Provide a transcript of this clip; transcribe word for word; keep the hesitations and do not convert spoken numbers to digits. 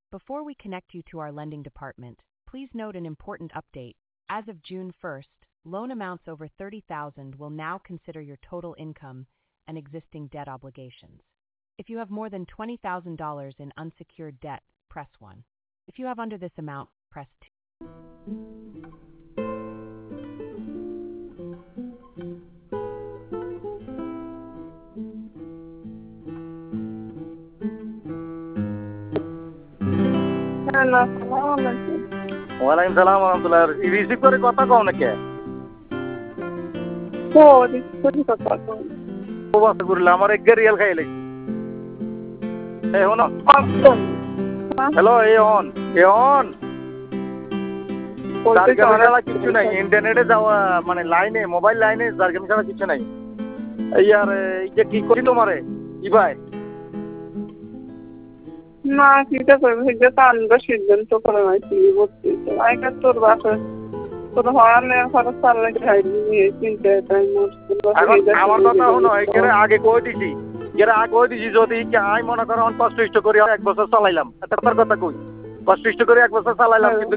Before we connect you to our lending department, please note an important update. As of June first, loan amounts over thirty thousand dollars will now consider your total income and existing debt obligations. If you have more than twenty thousand dollars in unsecured debt, press one. If you have under this amount, press two. Hello, assalamu alaikum. ওয়ালাইকুম সালাম রহমতুল্লাহ। Receive করে কথা কও না কে? ও receive করে কথা কও। ও বাস করলে আমার এক রিয়াল খাই লাগি। এই হনো। হ্যালো এই অন এই অন জারগামি ছাড়া কিছু নাই, ইন্টারনেটে যাওয়া মানে লাইনে মোবাইল লাইনে জারগামি ছাড়া কিছু নাই। এই আর এই যে কি করি তোমারে ই ভাই না কিটা করবে সেটা তো আমরা সিদ্ধান্ত করে নাই কি বলছি আইকা তোর বাসা তোর হওয়ালে খরচ চাললে খাই নিয়ে চিন্তা তাই মোর আমার কথা হলো এখানে আগে কই দিছি এর আগে কই দিছি যদি আই মনে করো অন কষ্ট ইষ্ট করি এক বছর চালাইলাম তার কথা কই কষ্ট ইষ্ট করে এক বছর চালাইলাম কিন্তু